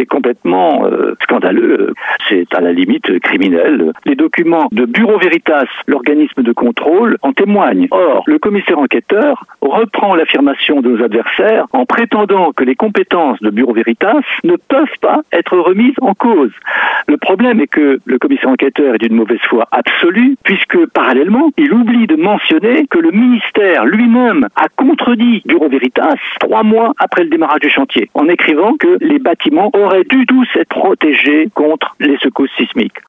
c'est complètement scandaleux. C'est à la limite criminel. Les documents de Bureau Veritas, l'organisme de contrôle, en témoignent. Or, le commissaire enquêteur reprend l'affirmation de nos adversaires en prétendant que les compétences de Bureau Veritas ne peuvent pas être remises en cause. Le problème est que le commissaire enquêteur est d'une mauvaise foi absolue, puisque parallèlement, il oublie de mentionner que le ministère lui-même a contredit Bureau Veritas 3 mois après le démarrage du chantier, en écrivant que les bâtiments auraient dû tous être protégés contre les secousses sismiques.